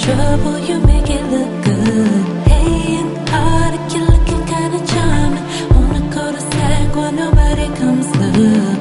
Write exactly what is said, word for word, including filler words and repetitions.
trouble, you make it look good. Hey, in heart, you're looking kinda charming. Wanna go to Sag where nobody comes through.